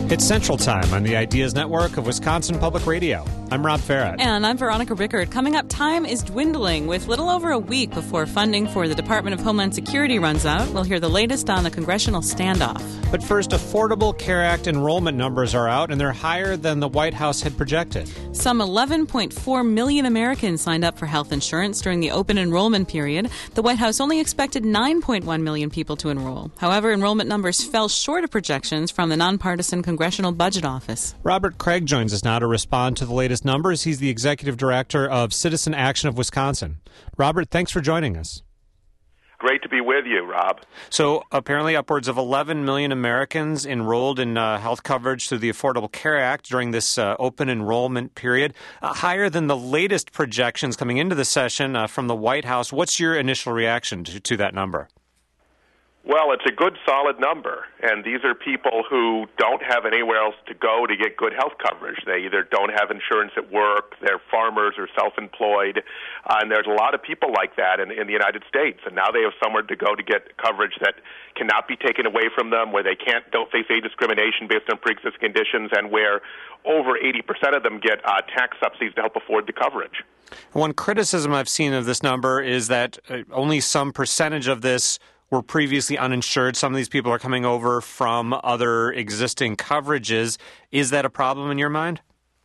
It's Central Time on the Ideas Network of Wisconsin Public Radio. I'm Rob Farrett. And I'm Veronica Rickard. Coming up, time is dwindling. With little over a week before funding for the Department of Homeland Security runs out, we'll hear the latest on the congressional standoff. But first, Affordable Care Act enrollment numbers are out, and they're higher than the White House had projected. Some 11.4 million Americans signed up for health insurance during the open enrollment period. The White House only expected 9.1 million people to enroll. However, enrollment numbers fell short of projections from the nonpartisan Congressional Budget Office. Robert Craig joins us now to respond to the latest numbers. He's the executive director of Citizen Action of Wisconsin. Robert, thanks for joining us. Great to be with you, Rob. So apparently upwards of 11 million Americans enrolled in health coverage through the Affordable Care Act during this open enrollment period, higher than the latest projections coming into the session from the White House. What's your initial reaction to that number? Well, it's a good, solid number, and these are people who don't have anywhere else to go to get good health coverage. They either don't have insurance at work, they're farmers or self-employed, and there's a lot of people like that in the United States, and now they have somewhere to go to get coverage that cannot be taken away from them, where they don't face any discrimination based on pre-existing conditions, and where over 80% of them get tax subsidies to help afford the coverage. One criticism I've seen of this number is that only some percentage of this were previously uninsured. Some of these people are coming over from other existing coverages. Is that a problem in your mind?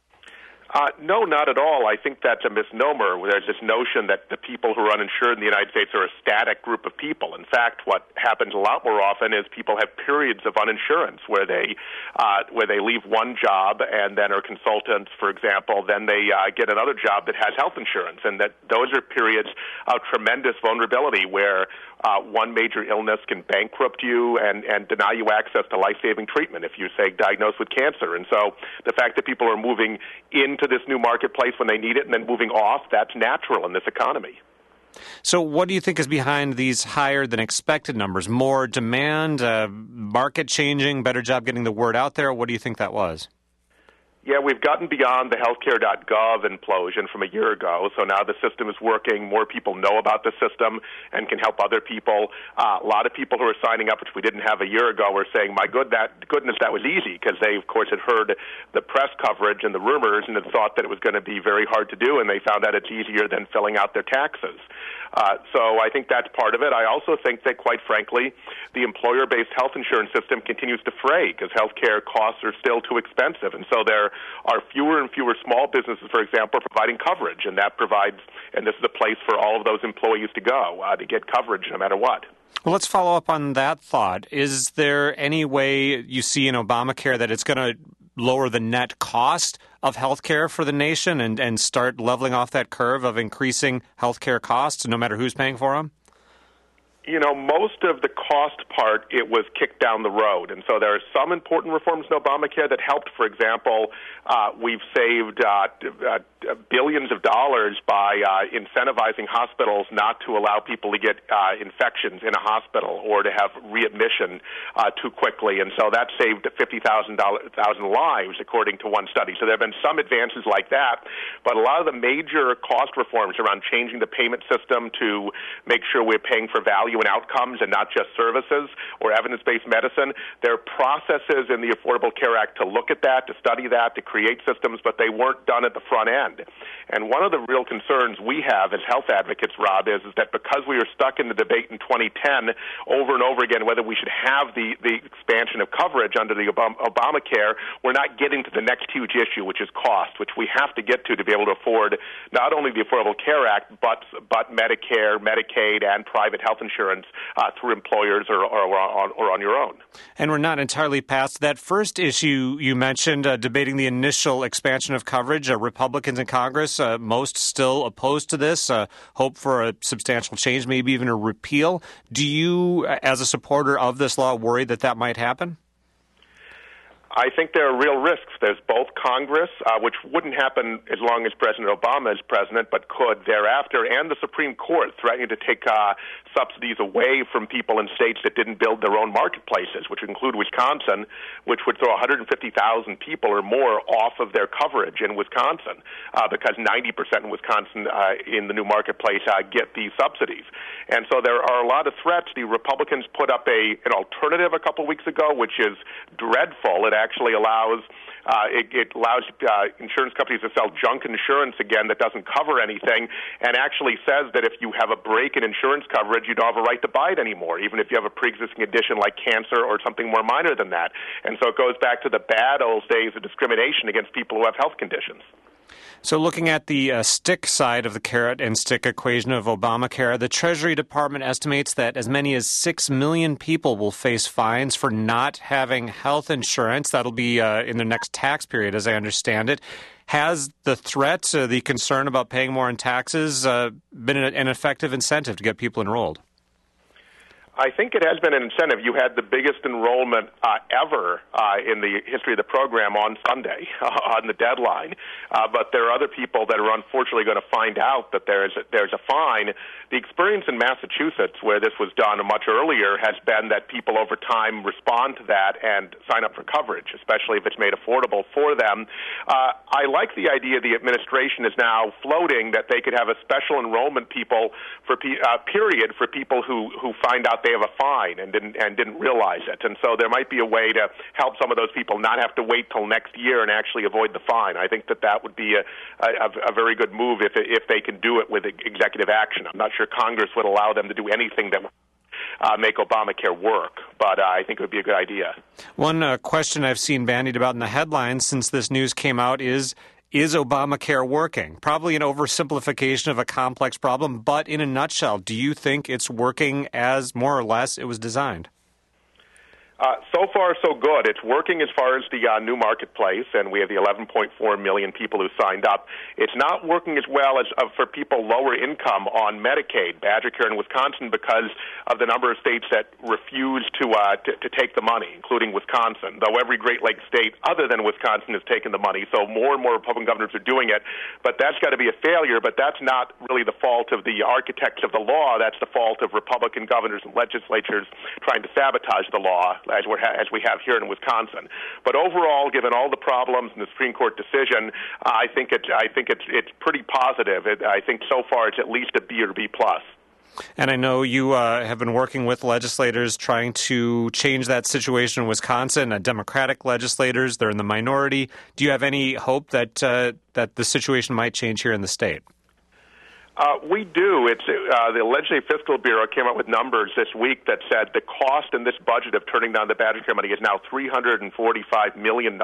No, not at all. I think that's a misnomer. There's this notion that the people who are uninsured in the United States are a static group of people. In fact, what happens a lot more often is people have periods of uninsurance where they leave one job and then are consultants, for example, then they get another job that has health insurance, and that those are periods of tremendous vulnerability where one major illness can bankrupt you and deny you access to life-saving treatment if you're, say, diagnosed with cancer. And so the fact that people are moving into this new marketplace when they need it and then moving off, that's natural in this economy. So what do you think is behind these higher than expected numbers? More demand, market changing, better job getting the word out there? What do you think that was? Yeah, we've gotten beyond the healthcare.gov implosion from a year ago, so now the system is working. More people know about the system and can help other people. A lot of people who are signing up, which we didn't have a year ago, were saying, my goodness, that was easy, because they, of course, had heard the press coverage and the rumors and had thought that it was going to be very hard to do, and they found out it's easier than filling out their taxes. So I think that's part of it. I also think that, quite frankly, the employer-based health insurance system continues to fray because healthcare costs are still too expensive. And so there are fewer and fewer small businesses, for example, providing coverage. And that provides, and this is a place for all of those employees to go to get coverage no matter what. Well, let's follow up on that thought. Is there any way you see in Obamacare that it's going to lower the net cost of health care for the nation and start leveling off that curve of increasing health care costs no matter who's paying for them? You know, most of the cost part, it was kicked down the road. And so there are some important reforms in Obamacare that helped. For example, we've saved billions of dollars by incentivizing hospitals not to allow people to get infections in a hospital or to have readmission too quickly. And so that saved 50,000 lives, according to one study. So there have been some advances like that. But a lot of the major cost reforms around changing the payment system to make sure we're paying for value and outcomes and not just services or evidence-based medicine, there are processes in the Affordable Care Act to look at that, to study that, to create systems, but they weren't done at the front end. And one of the real concerns we have as health advocates, Rob, is that because we were stuck in the debate in 2010 over and over again whether we should have the expansion of coverage under the Obamacare, we're not getting to the next huge issue, which is cost, which we have to get to be able to afford not only the Affordable Care Act, but Medicare, Medicaid, and private health insurance through employers or on your own. And we're not entirely past that first issue you mentioned, debating the initial expansion of coverage. Republicans in Congress, most still opposed to this, hope for a substantial change, maybe even a repeal. Do you, as a supporter of this law, worry that might happen? I think there are real risks. There's both Congress, which wouldn't happen as long as President Obama is president, but could thereafter, and the Supreme Court threatening to take subsidies away from people in states that didn't build their own marketplaces, which include Wisconsin, which would throw 150,000 people or more off of their coverage in Wisconsin, because 90% in Wisconsin in the new marketplace get these subsidies. And so there are a lot of threats. The Republicans put up an alternative a couple weeks ago, which is dreadful. It actually allows it allows insurance companies to sell junk insurance again that doesn't cover anything, and actually says that if you have a break in insurance coverage, you don't have a right to buy it anymore, even if you have a pre-existing condition like cancer or something more minor than that. And so it goes back to the bad old days of discrimination against people who have health conditions. So looking at the stick side of the carrot and stick equation of Obamacare, the Treasury Department estimates that as many as 6 million people will face fines for not having health insurance. That'll be in the next tax period, as I understand it. Has the threat, the concern about paying more in taxes, been an effective incentive to get people enrolled? I think it has been an incentive. You had the biggest enrollment ever in the history of the program on Sunday on the deadline. But there are other people that are unfortunately going to find out that there's a fine. The experience in Massachusetts, where this was done much earlier, has been that people over time respond to that and sign up for coverage, especially if it's made affordable for them. I like the idea the administration is now floating that they could have a special enrollment period for people who find out they have a fine and didn't realize it. And so there might be a way to help some of those people not have to wait till next year and actually avoid the fine. I think that would be a very good move if they can do it with executive action. I'm not sure Congress would allow them to do anything that would make Obamacare work, but I think it would be a good idea. One question I've seen bandied about in the headlines since this news came out is Obamacare working? Probably an oversimplification of a complex problem, but in a nutshell, do you think it's working as more or less it was designed? So far, so good. It's working as far as the new marketplace, and we have the 11.4 million people who signed up. It's not working as well as for people lower income on Medicaid, Badger-Care in Wisconsin, because of the number of states that refuse to take the money, including Wisconsin, though every Great Lakes state other than Wisconsin has taken the money. So more and more Republican governors are doing it, but that's got to be a failure. But that's not really the fault of the architects of the law. That's the fault of Republican governors and legislatures trying to sabotage the law, as we have here in Wisconsin. But overall, given all the problems in the Supreme Court decision, I think it's pretty positive. I think so far it's at least a B or B plus. And I know you have been working with legislators trying to change that situation in Wisconsin. Democratic legislators, they're in the minority. Do you have any hope that the situation might change here in the state? We do. It's the Legislative Fiscal Bureau came up with numbers this week that said the cost in this budget of turning down the Badger-Care money is now $345 million.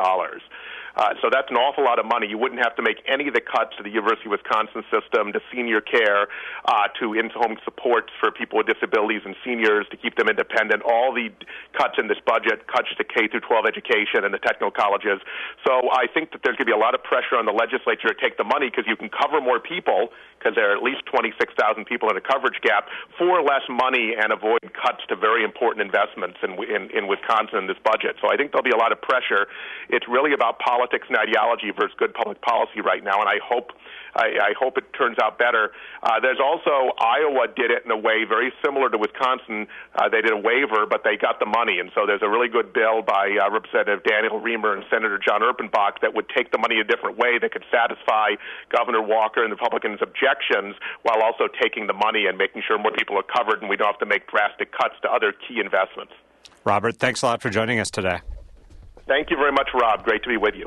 So that's an awful lot of money. You wouldn't have to make any of the cuts to the University of Wisconsin system, to senior care, to in-home supports for people with disabilities and seniors to keep them independent. All the cuts in this budget, cuts to K through 12 education and the technical colleges. So I think that there's going to be a lot of pressure on the legislature to take the money because you can cover more people, because there are at least 26,000 people in a coverage gap, for less money and avoid cuts to very important investments in Wisconsin in this budget. So I think there'll be a lot of pressure. It's really about politics and ideology versus good public policy right now, and I hope it turns out better. There's also Iowa did it in a way very similar to Wisconsin. They did a waiver, but they got the money, and so there's a really good bill by Representative Daniel Reamer and Senator John Erpenbach that would take the money a different way that could satisfy Governor Walker and the Republicans' objections while also taking the money and making sure more people are covered and we don't have to make drastic cuts to other key investments. Robert, thanks a lot for joining us today. Thank you very much, Rob. Great to be with you.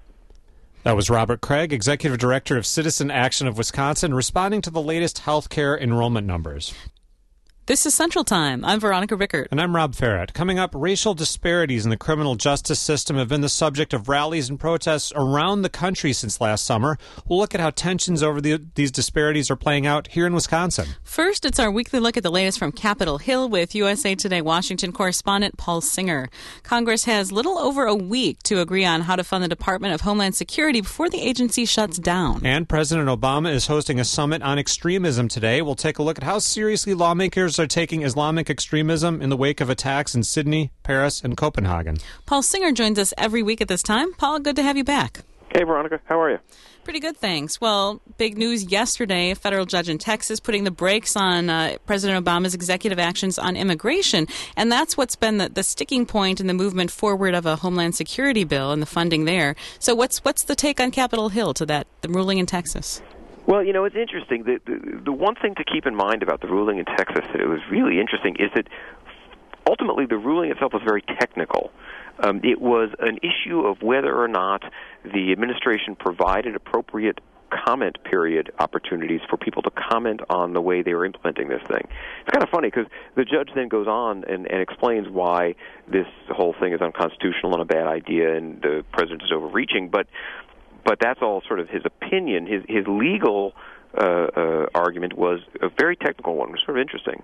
That was Robert Craig, Executive Director of Citizen Action of Wisconsin, responding to the latest health care enrollment numbers. This is Central Time. I'm Veronica Rickert. And I'm Rob Farrett. Coming up, racial disparities in the criminal justice system have been the subject of rallies and protests around the country since last summer. We'll look at how tensions over these disparities are playing out here in Wisconsin. First, it's our weekly look at the latest from Capitol Hill with USA Today Washington correspondent Paul Singer. Congress has little over a week to agree on how to fund the Department of Homeland Security before the agency shuts down. And President Obama is hosting a summit on extremism today. We'll take a look at how seriously lawmakers are taking Islamic extremism in the wake of attacks in Sydney, Paris, and Copenhagen. Paul Singer joins us every week at this time. Paul, good to have you back. Hey, Veronica. How are you? Pretty good, thanks. Well, big news yesterday, a federal judge in Texas putting the brakes on President Obama's executive actions on immigration, and that's what's been the sticking point in the movement forward of a Homeland Security bill and the funding there. So what's the take on Capitol Hill to the ruling in Texas? Well, you know, it's interesting. The one thing to keep in mind about the ruling in Texas that it was really interesting is that ultimately the ruling itself was very technical. It was an issue of whether or not the administration provided appropriate comment period opportunities for people to comment on the way they were implementing this thing. It's kind of funny because the judge then goes on and explains why this whole thing is unconstitutional and a bad idea and the president is overreaching, but that's all sort of his opinion. His legal argument was a very technical one, which was sort of interesting.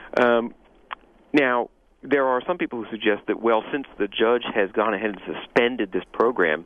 Now, there are some people who suggest that, well, since the judge has gone ahead and suspended this program,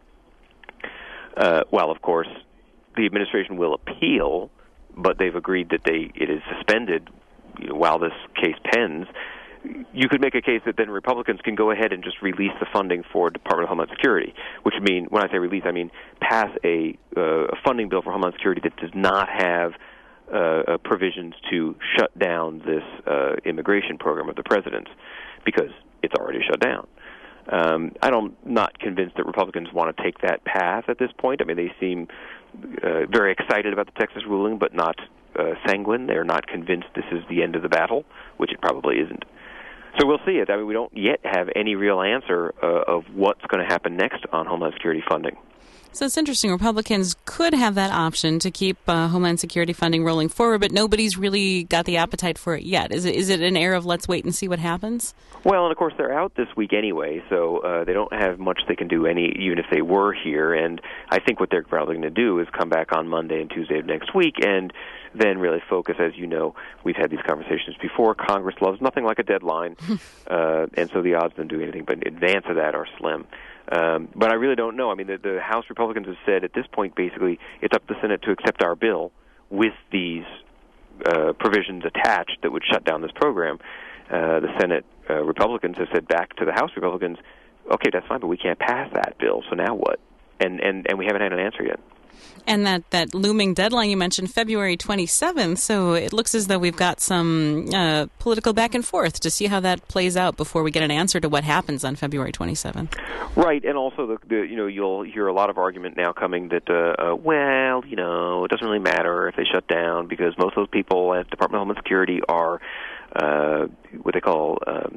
well, of course, the administration will appeal, but they've agreed that it is suspended while this case pends. You could make a case that then Republicans can go ahead and just release the funding for Department of Homeland Security, which mean, when I say release, I mean pass a funding bill for Homeland Security that does not have provisions to shut down this immigration program of the president's, because it's already shut down. I'm not convinced that Republicans want to take that path at this point. I mean, they seem very excited about the Texas ruling, but not sanguine. They're not convinced this is the end of the battle, which it probably isn't. So we'll see it. I mean, we don't yet have any real answer of what's going to happen next on Homeland Security funding. So it's interesting. Republicans could have that option to keep Homeland Security funding rolling forward, but nobody's really got the appetite for it yet. Is it an era of let's wait and see what happens? Well, and of course they're out this week anyway, so they don't have much they can do, even if they were here. And I think what they're probably going to do is come back on Monday and Tuesday of next week and then really focus. As you know, we've had these conversations before. Congress loves nothing like a deadline, and so the odds of them doing anything but in advance of that are slim. But I really don't know. I mean, the House Republicans have said at this point, basically, it's up to the Senate to accept our bill with these provisions attached that would shut down this program. The Senate Republicans have said back to the House Republicans, okay, that's fine, but we can't pass that bill, so now what? And we haven't had an answer yet. And that looming deadline you mentioned, February 27th, so it looks as though we've got some political back and forth to see how that plays out before we get an answer to what happens on February 27th. Right, and also you'll hear a lot of argument now coming that, it doesn't really matter if they shut down because most of those people at Department of Homeland Security are what they call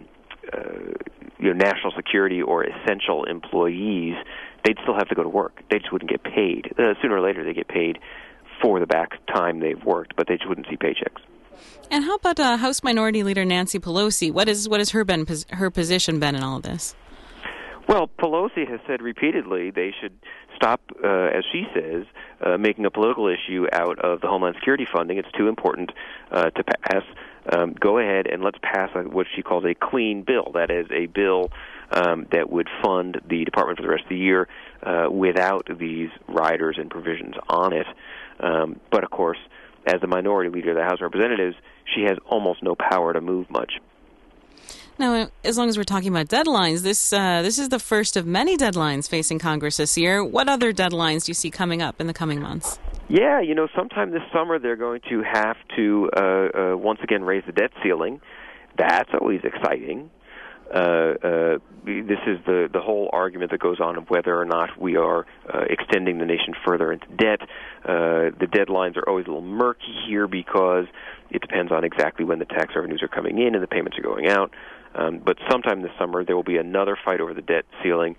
national security or essential employees. They'd still have to go to work. They just wouldn't get paid. Sooner or later, they get paid for the back time they've worked, but they just wouldn't see paychecks. And how about House Minority Leader Nancy Pelosi? What is her position been in all of this? Well, Pelosi has said repeatedly they should stop, as she says, making a political issue out of the Homeland Security funding. It's too important to pass. Go ahead and let's pass what she calls a clean bill. That is a bill that would fund the department for the rest of the year without these riders and provisions on it. But, of course, as the minority leader of the House of Representatives, she has almost no power to move much. Now, as long as we're talking about deadlines, this is the first of many deadlines facing Congress this year. What other deadlines do you see coming up in the coming months? Yeah, sometime this summer they're going to have to once again raise the debt ceiling. That's always exciting. This is the whole argument that goes on of whether or not we are extending the nation further into debt. The deadlines are always a little murky here because it depends on exactly when the tax revenues are coming in and the payments are going out. But sometime this summer there will be another fight over the debt ceiling.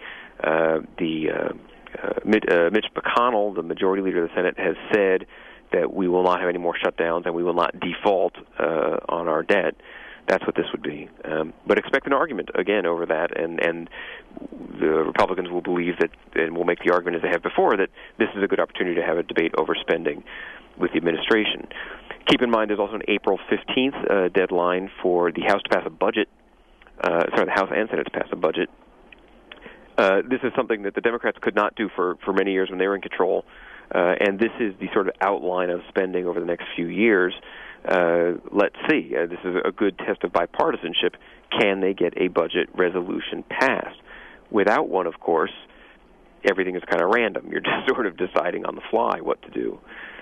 Mitch McConnell, the majority leader of the Senate, has said that we will not have any more shutdowns and we will not default on our debt. That's what this would be. But expect an argument, again, over that, and the Republicans will believe that, and will make the argument as they have before, that this is a good opportunity to have a debate over spending with the administration. Keep in mind there's also an April 15th deadline for the House to pass a budget, the House and Senate to pass a budget. This is something that the Democrats could not do for many years when they were in control, and this is the sort of outline of spending over the next few years. Let's see. This is a good test of bipartisanship. Can they get a budget resolution passed? Without one, of course, everything is kind of random. You're just sort of deciding on the fly what to do.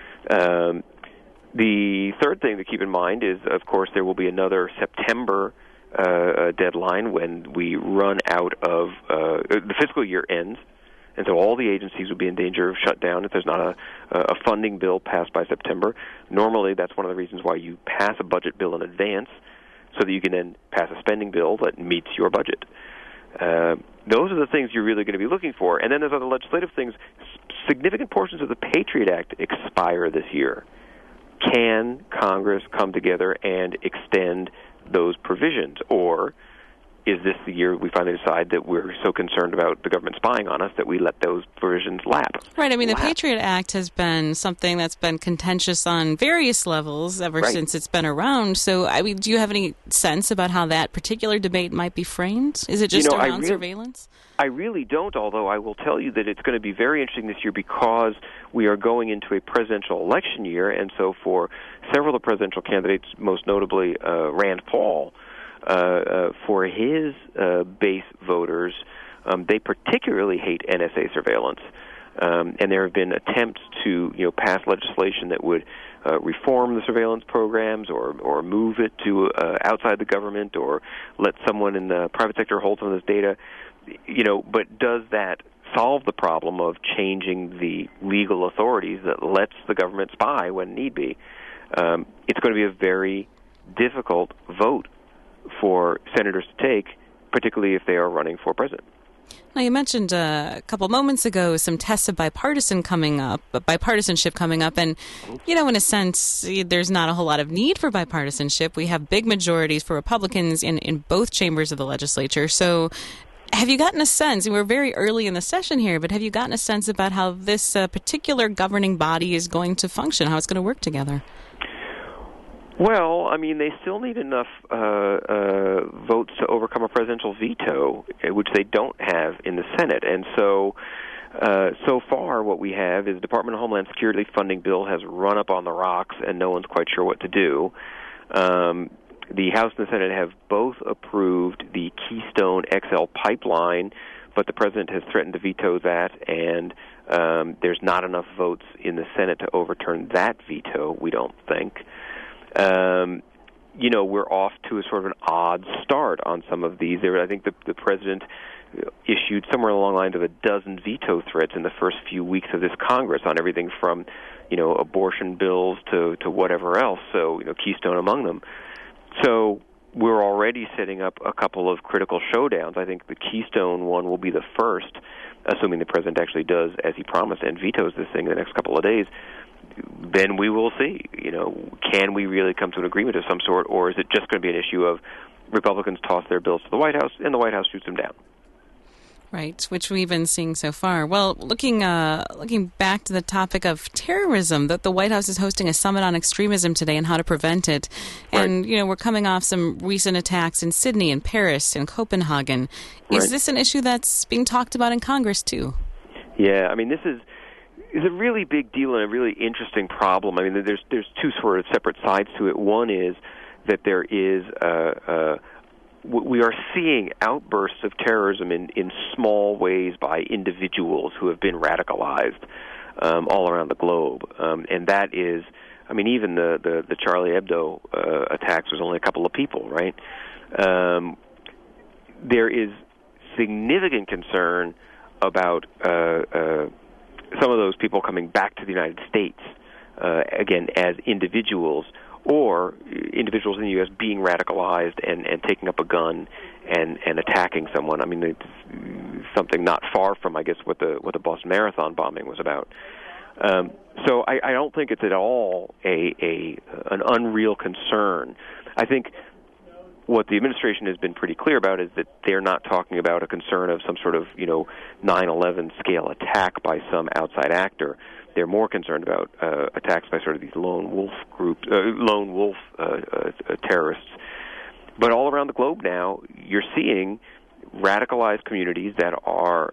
The third thing to keep in mind is, of course, there will be another September deadline when we run out of the fiscal year ends. And so all the agencies would be in danger of shutdown if there's not a funding bill passed by September. Normally, that's one of the reasons why you pass a budget bill in advance, so that you can then pass a spending bill that meets your budget. Those are the things you're really going to be looking for. And then there's other legislative things. Significant portions of the Patriot Act expire this year. Can Congress come together and extend those provisions? Or is this the year we finally decide that we're so concerned about the government spying on us that we let those provisions lapse? Right. I mean, the Patriot Act has been something that's been contentious on various levels ever since it's been around. So, I mean, do you have any sense about how that particular debate might be framed? Is it just around surveillance? I really don't, although I will tell you that it's going to be very interesting this year because we are going into a presidential election year, and so for several of the presidential candidates, most notably Rand Paul, for his base voters, they particularly hate NSA surveillance, and there have been attempts to pass legislation that would reform the surveillance programs or move it to outside the government or let someone in the private sector hold some of this data. But does that solve the problem of changing the legal authorities that lets the government spy when need be? It's going to be a very difficult vote for senators to take, particularly if they are running for president. Now, you mentioned a couple moments ago some tests of bipartisanship coming up, and, in a sense, there's not a whole lot of need for bipartisanship. We have big majorities for Republicans in both chambers of the legislature. So have you gotten a sense, and we're very early in the session here, but have you gotten a sense about how this particular governing body is going to function, how it's going to work together? Well, I mean, they still need enough votes to overcome a presidential veto, which they don't have in the Senate. And so far what we have is the Department of Homeland Security funding bill has run up on the rocks, and no one's quite sure what to do. The House and the Senate have both approved the Keystone XL pipeline, but the president has threatened to veto that, and there's not enough votes in the Senate to overturn that veto, we don't think. We're off to a sort of an odd start on some of these. I think the president issued somewhere along the lines of a dozen veto threats in the first few weeks of this Congress on everything from, abortion bills to whatever else, so, Keystone among them. So we're already setting up a couple of critical showdowns. I think the Keystone one will be the first, assuming the president actually does, as he promised, and vetoes this thing in the next couple of days. Then we will see, can we really come to an agreement of some sort, or is it just going to be an issue of Republicans toss their bills to the White House and the White House shoots them down? Right, which we've been seeing so far. Well, looking back to the topic of terrorism, that the White House is hosting a summit on extremism today and how to prevent it. Right. And, we're coming off some recent attacks in Sydney and Paris and Copenhagen. Is this an issue that's being talked about in Congress, too? Yeah, I mean, this is a really big deal and a really interesting problem. I mean, there's two sort of separate sides to it. One is that there is we are seeing outbursts of terrorism in small ways by individuals who have been radicalized all around the globe. And that is, I mean, even the Charlie Hebdo attacks was only a couple of people, right? There is significant concern about some of those people coming back to the United States, again, as individuals, or individuals in the U.S. being radicalized and taking up a gun and attacking someone. I mean, it's something not far from, I guess, what the Boston Marathon bombing was about. So I don't think it's at all an unreal concern. I think what the administration has been pretty clear about is that they're not talking about a concern of some sort of 9/11 scale attack by some outside actor. They're more concerned about attacks by sort of these lone wolf terrorists. But all around the globe now, you're seeing radicalized communities that are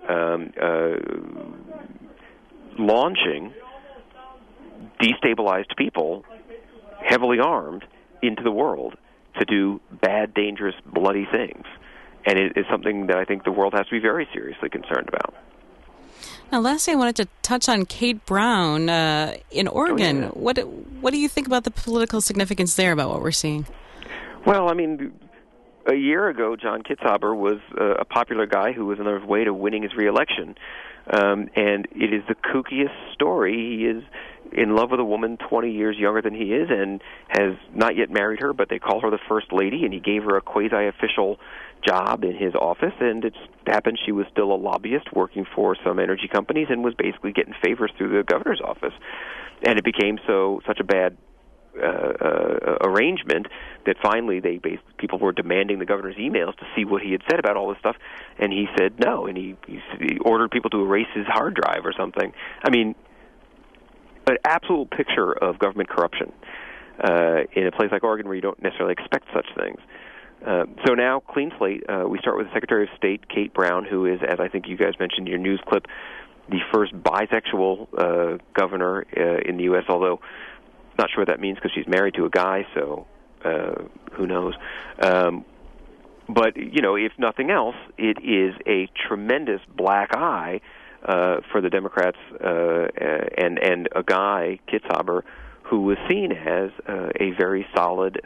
launching destabilized people, heavily armed, into the world to do bad, dangerous, bloody things. And it is something that I think the world has to be very seriously concerned about. Now, lastly, I wanted to touch on Kate Brown in Oregon. Oh, yeah. What do you think about the political significance there about what we're seeing? Well, I mean, a year ago, John Kitzhaber was a popular guy who was on his way to winning his reelection. And it is the kookiest story. He is in love with a woman 20 years younger than he is and has not yet married her, but they call her the First Lady, and he gave her a quasi-official job in his office, and it happened she was still a lobbyist working for some energy companies and was basically getting favors through the governor's office. And it became such a bad arrangement that finally people were demanding the governor's emails to see what he had said about all this stuff, and he said no, and he ordered people to erase his hard drive or something. I mean, an absolute picture of government corruption in a place like Oregon where you don't necessarily expect such things. So now, clean slate, we start with the Secretary of State, Kate Brown, who is, as I think you guys mentioned in your news clip, the first bisexual governor in the U.S., although not sure what that means because she's married to a guy, so who knows. But, if nothing else, it is a tremendous black eye for the Democrats and a guy, Kitzhaber, who was seen as a very solid,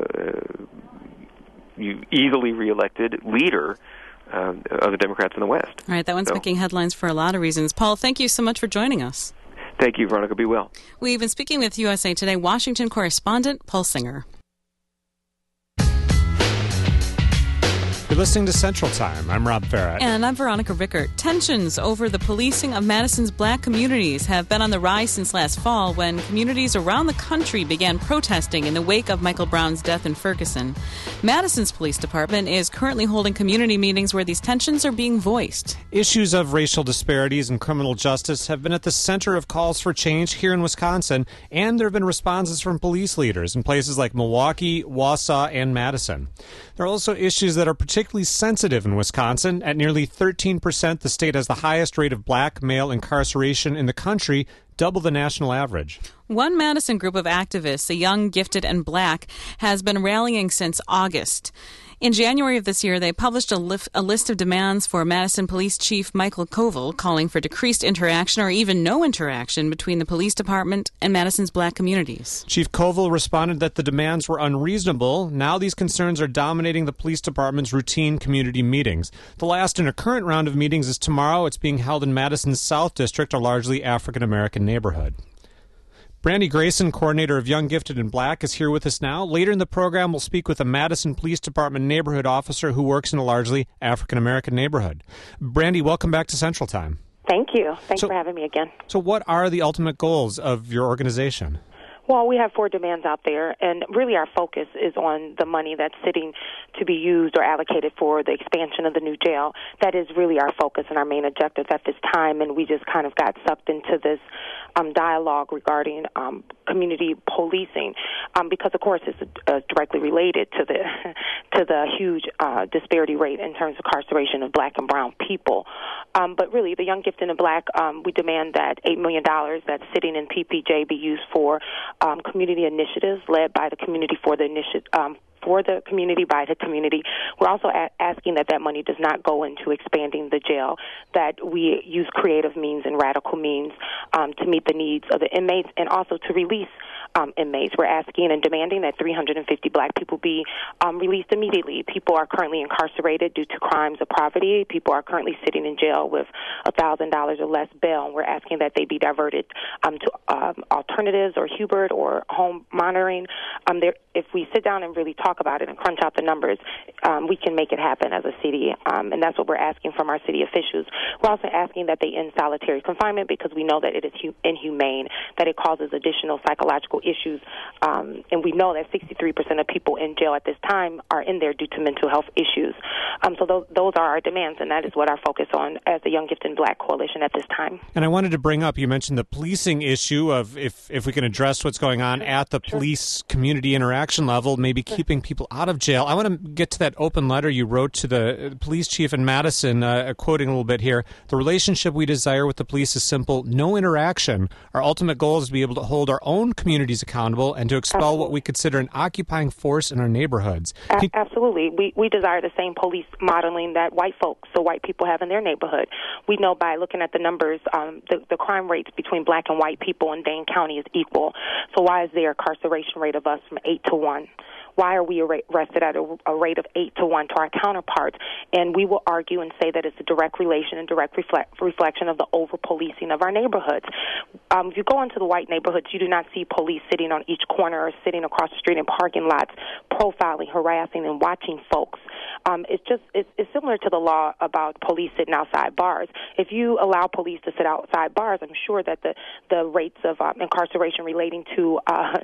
easily reelected leader of the Democrats in the West. All right, that one's making headlines for a lot of reasons. Paul, thank you so much for joining us. Thank you, Veronica. Be well. We've been speaking with USA Today Washington correspondent Paul Singer. You're listening to Central Time. I'm Rob Farrett. And I'm Veronica Rickert. Tensions over the policing of Madison's black communities have been on the rise since last fall when communities around the country began protesting in the wake of Michael Brown's death in Ferguson. Madison's police department is currently holding community meetings where these tensions are being voiced. Issues of racial disparities in criminal justice have been at the center of calls for change here in Wisconsin, and there have been responses from police leaders in places like Milwaukee, Wausau, and Madison. There are also issues that are particularly sensitive in Wisconsin. At nearly 13%, the state has the highest rate of black male incarceration in the country, double the national average. One Madison group of activists, the Young, Gifted, and Black, has been rallying since August. In January of this year, they published a list of demands for Madison Police Chief Michael Koval, calling for decreased interaction or even no interaction between the police department and Madison's black communities. Chief Koval responded that the demands were unreasonable. Now these concerns are dominating the police department's routine community meetings. The last in a current round of meetings is tomorrow. It's being held in Madison's South District, a largely African-American neighborhood. Brandy Grayson, coordinator of Young, Gifted, and Black, is here with us now. Later in the program, we'll speak with a Madison Police Department neighborhood officer who works in a largely African-American neighborhood. Brandy, welcome back to Central Time. Thank you. Thanks for having me again. So what are the ultimate goals of your organization? Well, we have 4 demands out there, and really our focus is on the money that's sitting to be used or allocated for the expansion of the new jail. That is really our focus and our main objective at this time, and we just kind of got sucked into this dialogue regarding community policing because, of course, it's directly related to the huge disparity rate in terms of incarceration of black and brown people. But really, the Young, Gifted, and Black, we demand that $8 million that's sitting in PPJ be used for community initiatives led by the community for the community by the community. We're also asking that money does not go into expanding the jail, that we use creative means and radical means to meet the needs of the inmates and also to release inmates. We're asking and demanding that 350 black people be released immediately. People are currently incarcerated due to crimes of poverty. People are currently sitting in jail with $1,000 or less bail. And we're asking that they be diverted to alternatives or Hubert or home monitoring. If we sit down and really talk about it and crunch out the numbers, we can make it happen as a city, and that's what we're asking from our city officials. We're also asking that they end solitary confinement because we know that it is inhumane, that it causes additional psychological issues, and we know that 63% of people in jail at this time are in there due to mental health issues. So those are our demands, and that is what our focus on as the Young, Gifted, and Black Coalition at this time. And I wanted to bring up, you mentioned the policing issue of if we can address what's going on at the police community interaction level, maybe keeping people out of jail. I want to get to that open letter you wrote to the police chief in Madison, quoting a little bit here. The relationship we desire with the police is simple, no interaction. Our ultimate goal is to be able to hold our own communities accountable and to expel what we consider an occupying force in our neighborhoods. Absolutely. We desire the same police modeling that white folks, so white people have in their neighborhood. We know by looking at the numbers, the crime rates between black and white people in Dane County is equal. So why is their incarceration rate of us from 8 to 1? Why are we arrested at a rate of 8 to 1 to our counterparts? And we will argue and say that it's a direct relation and direct reflection of the over-policing of our neighborhoods. If you go into the white neighborhoods, you do not see police sitting on each corner or sitting across the street in parking lots, profiling, harassing, and watching folks. It's similar to the law about police sitting outside bars. If you allow police to sit outside bars, I'm sure that the rates of incarceration relating to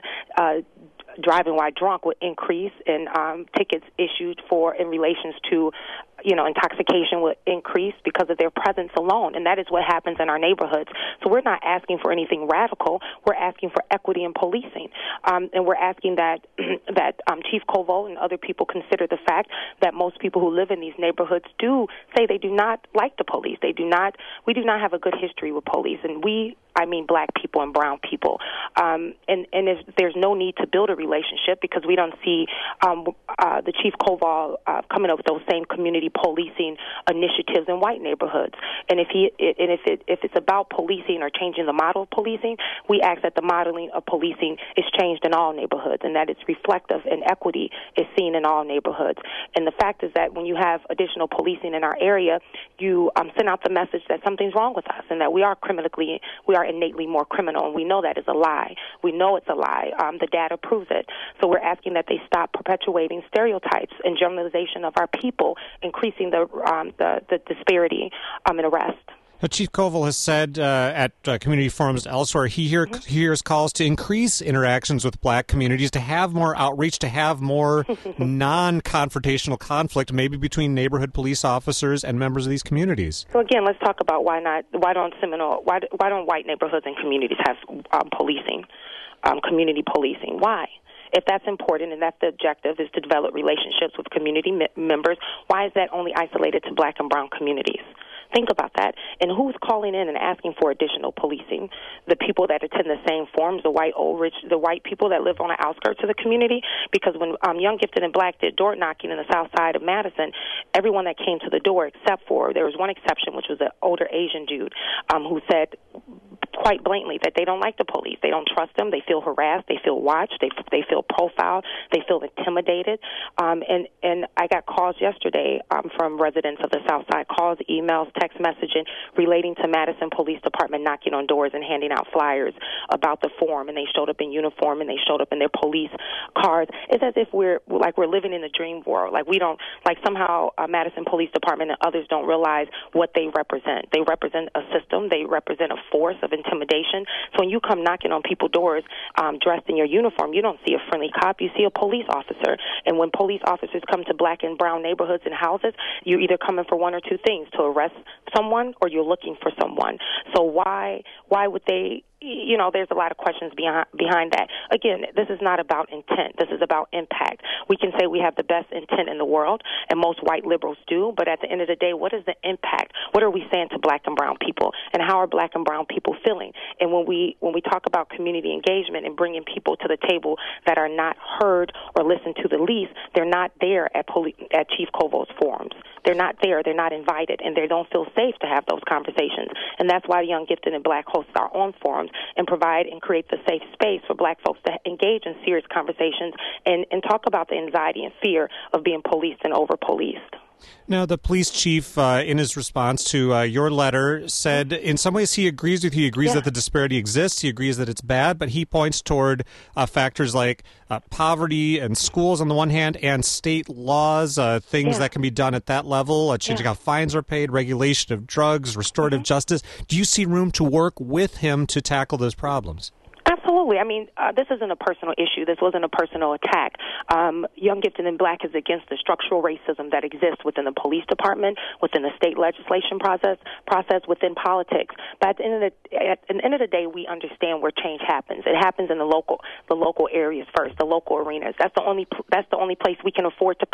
driving while drunk would increase, and tickets issued in relations to intoxication would increase because of their presence alone, and that is what happens in our neighborhoods. So we're not asking for anything radical. We're asking for equity in policing, and we're asking that Chief Koval and other people consider the fact that most people who live in these neighborhoods do say they do not like the police. We do not have a good history with police, and I mean black people and brown people. And there's no need to build a relationship because we don't see the Chief Koval coming up with those same community policing initiatives in white neighborhoods. And if it's about policing or changing the model of policing, we ask that the modeling of policing is changed in all neighborhoods and that it's reflective and equity is seen in all neighborhoods. And the fact is that when you have additional policing in our area, you send out the message that something's wrong with us and that we are innately more criminal, and we know that is a lie. We know it's a lie. The data proves it. So we're asking that they stop perpetuating stereotypes and generalization of our people, increasing the disparity in arrest. Chief Koval has said at community forums elsewhere he hears calls to increase interactions with black communities, to have more outreach, to have more non-confrontational conflict, maybe between neighborhood police officers and members of these communities. So again, let's talk about why don't white neighborhoods and communities have policing, community policing? Why? If that's important and that's the objective is to develop relationships with community members, why is that only isolated to black and brown communities? Think about that. And who's calling in and asking for additional policing? The people that attend the same forums, the white people that live on the outskirts of the community? Because when Young, Gifted, and Black did door knocking in the south side of Madison, everyone that came to the door there was one exception, which was an older Asian dude who said quite blatantly that they don't like the police. They don't trust them. They feel harassed. They feel watched. They feel profiled. They feel intimidated. And I got calls yesterday from residents of the South Side, calls, emails, text messaging relating to Madison Police Department knocking on doors and handing out flyers about the forum, and they showed up in uniform and they showed up in their police cars. It's as if we're living in a dream world. Somehow Madison Police Department and others don't realize what they represent. They represent a system. They represent a force of intimidation. So when you come knocking on people's doors dressed in your uniform, you don't see a friendly cop. You see a police officer. And when police officers come to black and brown neighborhoods and houses, you're either coming for one or two things: to arrest someone or you're looking for someone. So why would they? There's a lot of questions behind that. Again, this is not about intent. This is about impact. We can say we have the best intent in the world, and most white liberals do, but at the end of the day, what is the impact? What are we saying to black and brown people, and how are black and brown people feeling? And when we talk about community engagement and bringing people to the table that are not heard or listened to the least, they're not there at Chief Koval's forums. They're not there. They're not invited, and they don't feel safe to have those conversations. And that's why Young, Gifted, and Black hosts our own forums and provide and create the safe space for black folks to engage in serious conversations and talk about the anxiety and fear of being policed and over-policed. Now, the police chief, in his response to your letter, said in some ways he agrees with you. He agrees that the disparity exists. He agrees that it's bad, but he points toward factors like poverty and schools on the one hand and state laws, things that can be done at that level, changing how fines are paid, regulation of drugs, restorative justice. Do you see room to work with him to tackle those problems? Absolutely. I mean, this isn't a personal issue. This wasn't a personal attack. Young, Gifted, and Black is against the structural racism that exists within the police department, within the state legislation process within politics. But at the end of the day, we understand where change happens. It happens in the local areas first, the local arenas. That's the only place we can afford to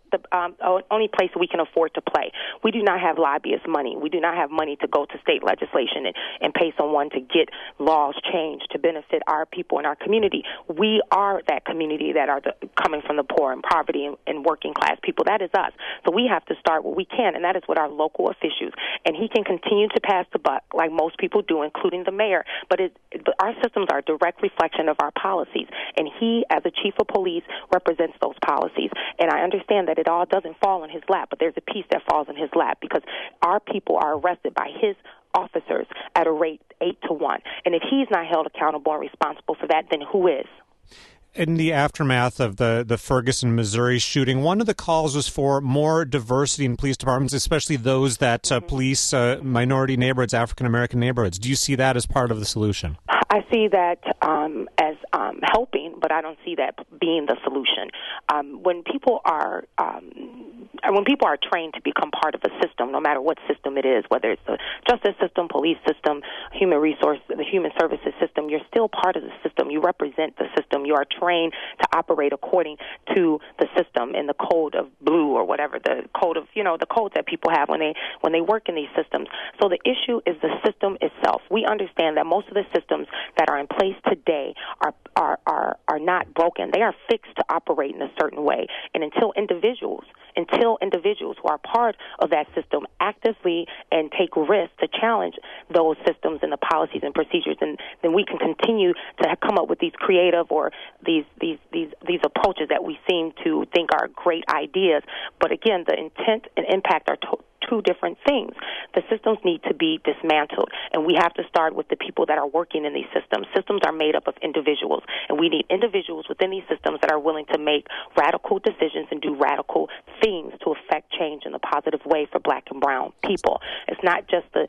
the only place we can afford to play. We do not have lobbyist money. We do not have money to go to state legislation and pay someone to get laws changed to benefit our people in our community. We are that community that are coming from the poor and poverty and working class people. That is us. So we have to start what we can, and that is with our local officials. And he can continue to pass the buck like most people do, including the mayor. But our systems are a direct reflection of our policies, and he, as a chief of police, represents those policies. And I understand that it all doesn't fall in his lap, but there's a piece that falls in his lap because our people are arrested by his officers at a rate 8-1. And if he's not held accountable and responsible for that, then who is? In the aftermath of the Ferguson, Missouri shooting, one of the calls was for more diversity in police departments, especially those that police minority neighborhoods, African-American neighborhoods. Do you see that as part of the solution? I see that as helping, but I don't see that being the solution. When people are trained to become part of a system, no matter what system it is, whether it's the justice system, police system, the human services system, you're still part of the system. You represent the system. You are trained to operate according to the system in the code of blue or whatever, the code of, the codes that people have when they work in these systems. So the issue is the system itself. We understand that most of the systems that are in place today are not broken. They are fixed to operate in a certain way. And until individuals who are part of that system actively and take risks to challenge those systems and the policies and procedures, and then we can continue to come up with these creative or these approaches that we seem to think are great ideas. But again, the intent and impact are two different things. The systems need to be dismantled, and we have to start with the people that are working in these systems. Systems are made up of individuals, and we need individuals within these systems that are willing to make radical decisions and do radical things to affect change in a positive way for black and brown people. It's not just the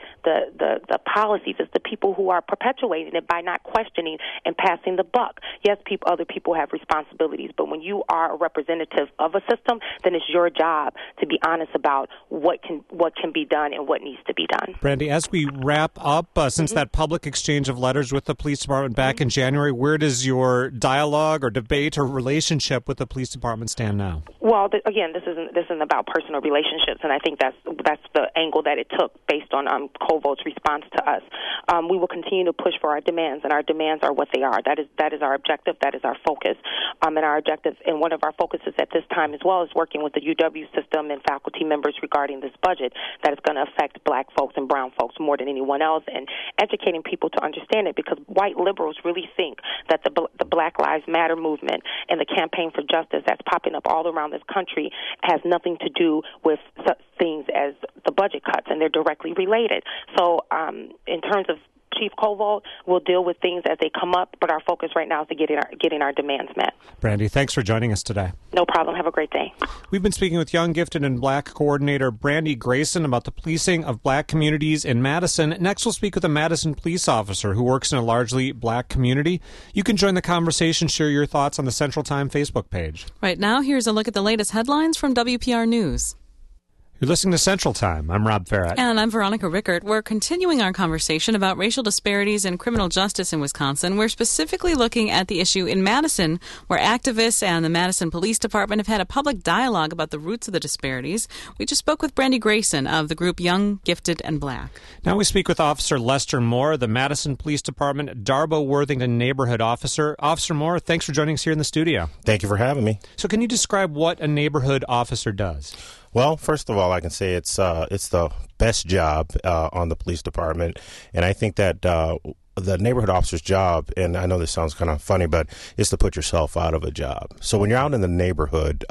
policies, it's the people who are perpetuating it by not questioning and passing the buck. Yes, other people have responsibilities, but when you are a representative of a system, then it's your job to be honest about what can be done and what needs to be done. Brandy, as we wrap up, since that public exchange of letters with the police department back in January, where does your dialogue or debate or relationship with the police department stand now? Well, again, this isn't about personal relationships, and I think that's the angle that it took based on Covo's response to us. We will continue to push for our demands, and our demands are what they are. That is our objective. That is our focus. And our objective, and one of our focuses at this time as well, is working with the UW system and faculty members regarding this budget that is going to affect black folks and brown folks more than anyone else, and educating people to understand it, because white liberals really think that the Black Lives Matter movement and the campaign for justice that's popping up all around this country has nothing to do with such things as the budget cuts, and they're directly related. So in terms of Chief Covo, will deal with things as they come up, but our focus right now is to getting our demands met. Brandy, thanks for joining us today. No problem. Have a great day. We've been speaking with Young, Gifted, and Black Coordinator Brandy Grayson about the policing of black communities in Madison. Next, we'll speak with a Madison police officer who works in a largely black community. You can join the conversation, share your thoughts on the Central Time Facebook page. Right now, here's a look at the latest headlines from WPR News. You're listening to Central Time. I'm Rob Farrett. And I'm Veronica Rickert. We're continuing our conversation about racial disparities in criminal justice in Wisconsin. We're specifically looking at the issue in Madison, where activists and the Madison Police Department have had a public dialogue about the roots of the disparities. We just spoke with Brandy Grayson of the group Young, Gifted, and Black. Now we speak with Officer Lester Moore, the Madison Police Department Darbo Worthington Neighborhood Officer. Officer Moore, thanks for joining us here in the studio. Thank you for having me. So can you describe what a neighborhood officer does? Well, first of all, I can say it's the best job on the police department, and I think that the neighborhood officer's job, and I know this sounds kind of funny, but is to put yourself out of a job. So when you're out in the neighborhood,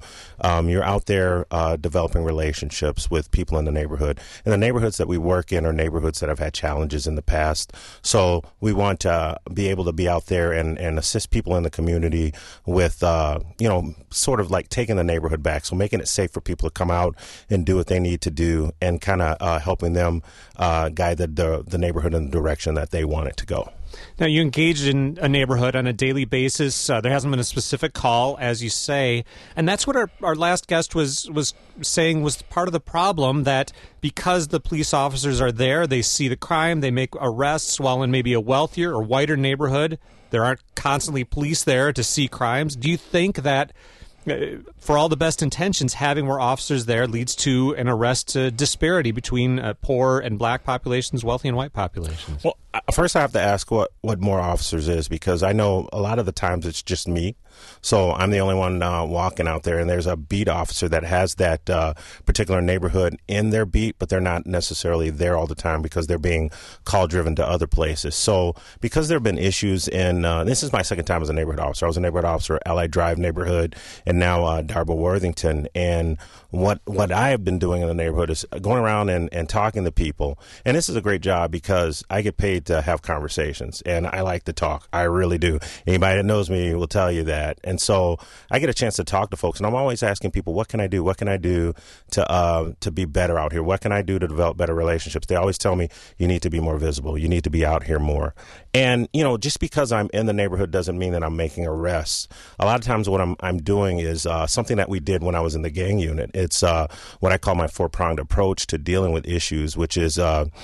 you're out there developing relationships with people in the neighborhood. And the neighborhoods that we work in are neighborhoods that have had challenges in the past. So we want to be able to be out there and assist people in the community with, sort of like taking the neighborhood back. So making it safe for people to come out and do what they need to do, and kind of helping them guide the neighborhood in the direction that they want it to go. Now, you engaged in a neighborhood on a daily basis. There hasn't been a specific call, as you say, and that's what our last guest was saying was part of the problem, that because the police officers are there, they see the crime, they make arrests, while in maybe a wealthier or whiter neighborhood, there aren't constantly police there to see crimes. Do you think that for all the best intentions, having more officers there leads to an arrest disparity between poor and black populations, wealthy and white populations. Well, first I have to ask what more officers is, because I know a lot of the times it's just me. So I'm the only one walking out there, and there's a beat officer that has that particular neighborhood in their beat, but they're not necessarily there all the time because they're being call-driven to other places. So because there have been issues in this is my second time as a neighborhood officer. I was a neighborhood officer at Allied Drive neighborhood and now Darbo Worthington. And what I have been doing in the neighborhood is going around and talking to people. And this is a great job because I get paid to have conversations, and I like to talk. I really do. Anybody that knows me will tell you that. And so I get a chance to talk to folks, and I'm always asking people, what can I do? What can I do to be better out here? What can I do to develop better relationships? They always tell me, you need to be more visible. You need to be out here more. And, just because I'm in the neighborhood doesn't mean that I'm making arrests. A lot of times what I'm doing is something that we did when I was in the gang unit. It's what I call my four-pronged approach to dealing with issues, which is,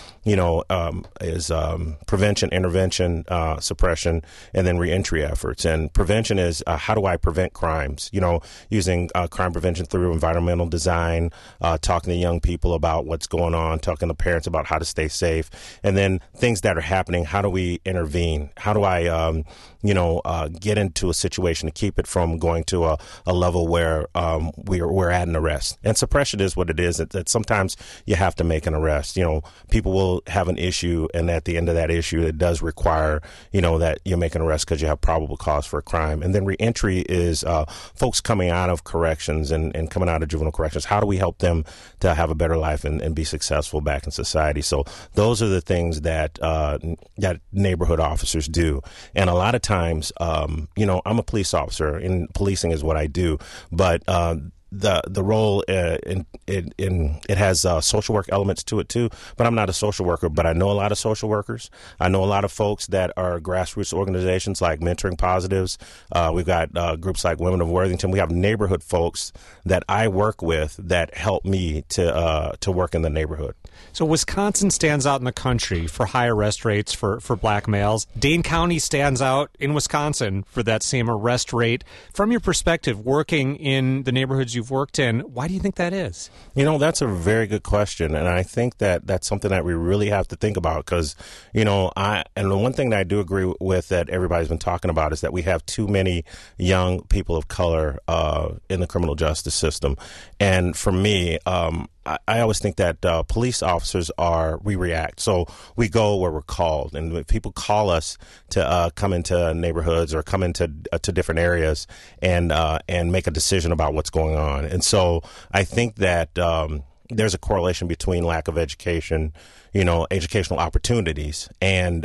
prevention, intervention, suppression, and then reentry efforts. And prevention is how do I prevent crimes? Using crime prevention through environmental design, talking to young people about what's going on, talking to parents about how to stay safe, and then things that are happening. How do we intervene? How do I, get into a situation to keep it from going to a level where we're at an arrest? And suppression is what it is. That sometimes you have to make an arrest. People will have an issue, and at the end of that issue, it does require, that you make an arrest because you have probable cause for a crime. And then reentry is folks coming out of corrections and coming out of juvenile corrections. How do we help them to have a better life and be successful back in society? So those are the things that that neighborhood officers do. And a lot of times, I'm a police officer, and policing is what I do, but the role it has social work elements to it too, but I'm not a social worker, but I know a lot of social workers. I know a lot of folks that are grassroots organizations like Mentoring Positives. We've got groups like Women of Worthington. We have neighborhood folks that I work with that help me to work in the neighborhood. So Wisconsin stands out in the country for high arrest rates for black males. Dane County stands out in Wisconsin for that same arrest rate. From your perspective, working in the neighborhoods you've worked in, why do you think that is? That's a very good question, and I think that that's something that we really have to think about because, and the one thing that I do agree with that everybody's been talking about is that we have too many young people of color in the criminal justice system. And for me, I always think that police officers we react. So we go where we're called. And if people call us to come into neighborhoods or come into to different areas and make a decision about what's going on. And so I think that there's a correlation between lack of education, educational opportunities and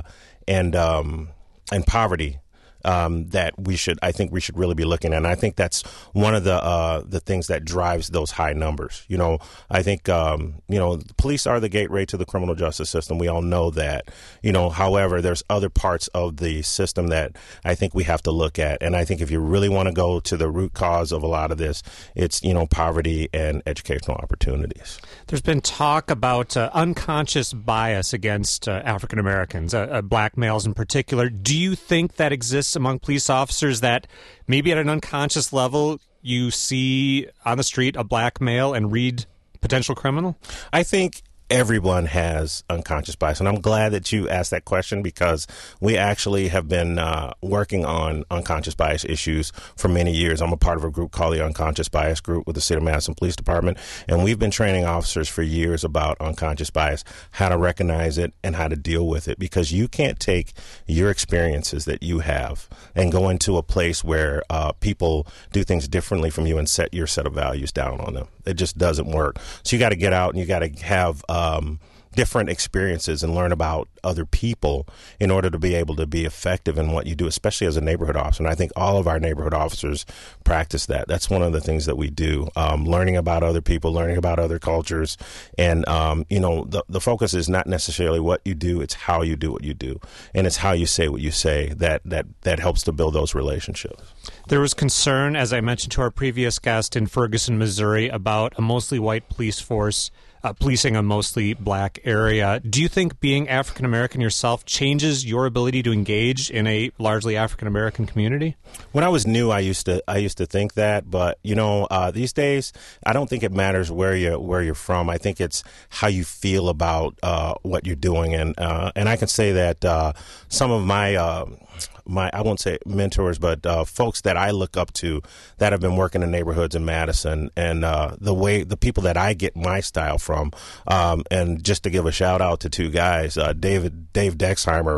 poverty. That I think we should really be looking at. And I think that's one of the things that drives those high numbers. I think, police are the gateway to the criminal justice system. We all know that, however, there's other parts of the system that I think we have to look at. And I think if you really want to go to the root cause of a lot of this, it's, poverty and educational opportunities. There's been talk about unconscious bias against African Americans, black males in particular. Do you think that exists among police officers, that maybe at an unconscious level you see on the street a black male and read potential criminal? I think everyone has unconscious bias, and I'm glad that you asked that question because we actually have been working on unconscious bias issues for many years. I'm a part of a group called the Unconscious Bias Group with the City of Madison Police Department, and we've been training officers for years about unconscious bias, how to recognize it and how to deal with it, because you can't take your experiences that you have and go into a place where people do things differently from you and set your set of values down on them. It just doesn't work. So you got to get out and you got to have different experiences and learn about other people in order to be able to be effective in what you do, especially as a neighborhood officer. And I think all of our neighborhood officers practice that. That's one of the things that we do, learning about other people, learning about other cultures. And, the focus is not necessarily what you do, it's how you do what you do. And it's how you say what you say that helps to build those relationships. There was concern, as I mentioned to our previous guest in Ferguson, Missouri, about a mostly white police force policing a mostly black area. Do you think being African American yourself changes your ability to engage in a largely African American community? When I was new, I used to think that, but these days I don't think it matters where you're from. I think it's how you feel about what you're doing, and I can say that some of my I won't say mentors, but folks that I look up to that have been working in neighborhoods in Madison, and the people that I get my style from, and just to give a shout out to two guys, Dave Dexheimer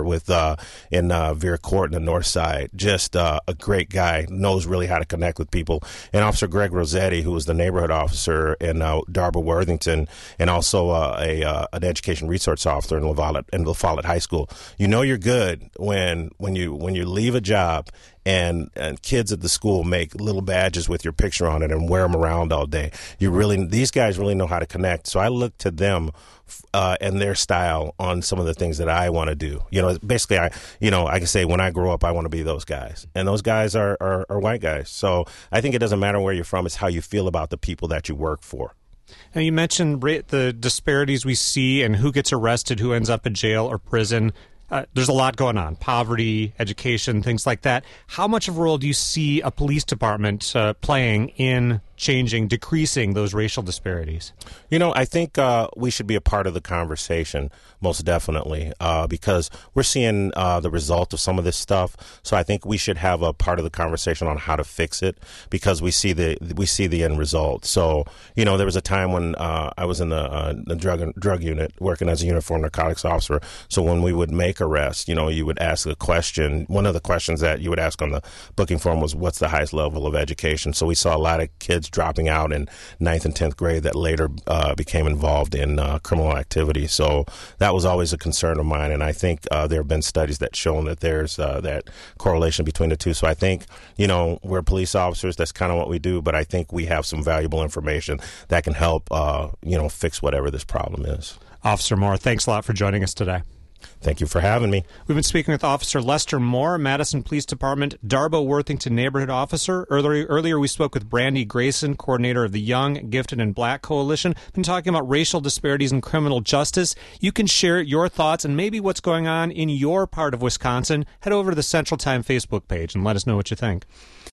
in Vera Court in the North Side, just a great guy, knows really how to connect with people, and Officer Greg Rossetti, who was the neighborhood officer in Darby Worthington, and also an education resource officer in La Follette High School. You know you're good when you leave a job and kids at the school make little badges with your picture on it and wear them around all day. These guys really know how to connect. So I look to them and their style on some of the things that I want to do. Basically, I can say when I grow up, I want to be those guys. And those guys are white guys. So I think it doesn't matter where you're from. It's how you feel about the people that you work for. Now, you mentioned the disparities we see and who gets arrested, who ends up in jail or prison. There's a lot going on, poverty, education, things like that. How much of a role do you see a police department playing in decreasing those racial disparities? I think we should be a part of the conversation, most definitely, because we're seeing the result of some of this stuff. So I think we should have a part of the conversation on how to fix it, because we see the end result. So, there was a time when I was in the drug unit working as a uniformed narcotics officer. So when we would make arrests, you would ask a question. One of the questions that you would ask on the booking form was, what's the highest level of education? So we saw a lot of kids dropping out in 9th and 10th grade that later became involved in criminal activity. So that was always a concern of mine, and I think there have been studies that shown that there's that correlation between the two. So I think, we're police officers, that's kind of what we do, but I think we have some valuable information that can help, fix whatever this problem is. Officer Moore, thanks a lot for joining us today. Thank you for having me. We've been speaking with Officer Lester Moore, Madison Police Department Darbo Worthington Neighborhood Officer. Earlier we spoke with Brandy Grayson, coordinator of the Young, Gifted, and Black Coalition. Been talking about racial disparities in criminal justice. You can share your thoughts and maybe what's going on in your part of Wisconsin. Head over to the Central Time Facebook page and let us know what you think.